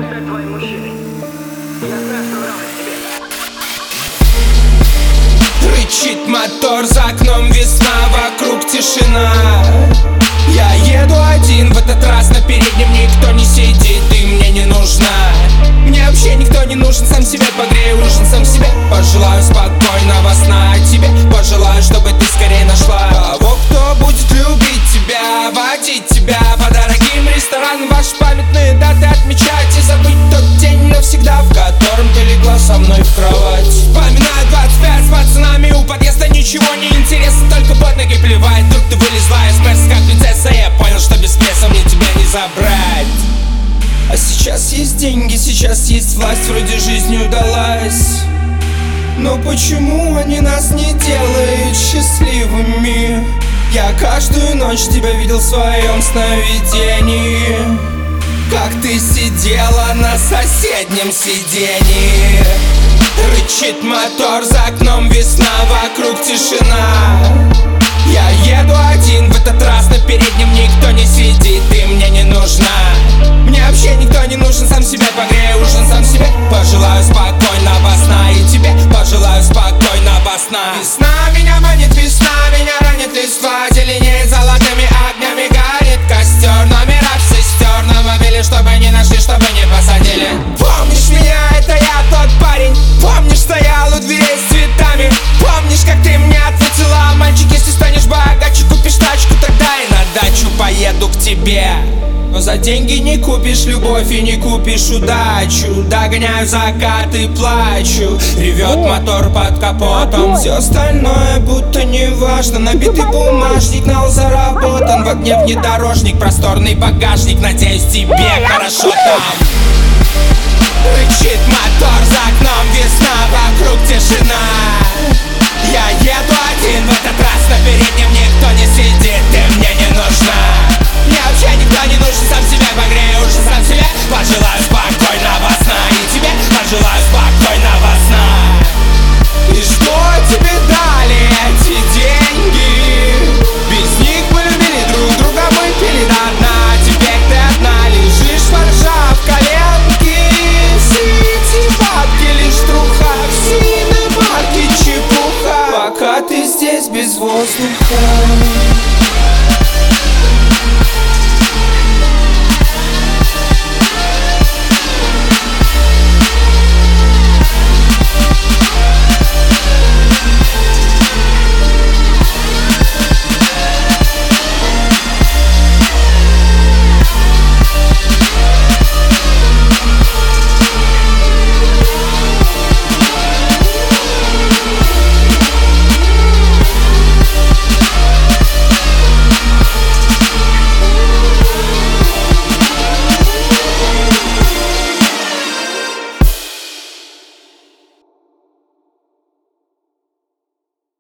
хочу стать твоим мужчиной. Я знаю, что нравлюсь тебе. Рычит мотор, за окном весна, вокруг тишина. Я еду один, в этот раз на переднем никто не сидит, ты мне не нужна. Мне вообще никто не нужен, сам себе погрею ужин, сам себе пожелаю спокойного сна. Тебе пожелаю, чтобы ты скорее нашла того, кто будет любить тебя, водить тебя по дорогим ресторанам, ваши памятные даты отмечать и забыть тот день навсегда, в котором ты легла со мной в кровать. Вспоминаю 25 с пацанами у подъезда, ничего не интересно, только под ноги плевать. Вдруг ты вылезла из места как принцесса, я понял, что без пресса мне тебя не забрать. А сейчас есть деньги, сейчас есть власть, вроде жизнь удалась. Но почему они нас не делают счастливыми? Я каждую ночь тебя видел в своем сновидении, как ты сидела на соседнем сиденье. Рычит мотор, за окном весна, вокруг тишина. Я еду один, в этот раз на переднем никто не сидит, ты мне не нужна. Мне вообще никто не нужен, сам себе погрею ужин, сам себе пожелаю спокойного сна. И тебе пожелаю спокойного сна. Весна меня манит, весна меня ранит, листва зеленеет, золотыми огнями горит костер. Номера все стер на мобиле, чтобы не нашли, чтобы не посадили. Помнишь меня, это я тот парень. Помнишь, стоял у дверей с цветами. Помнишь, как ты мне ответила: мальчик, если станешь богаче, купишь тачку, тогда и на дачу поеду к тебе. Но за деньги не купишь любовь и не купишь удачу. Догоняю закат и плачу. Ревет мотор под капотом. Все остальное будто не важно. Набитый бумажник, нал заработан. В огне внедорожник, просторный багажник. Надеюсь, тебе хорошо там.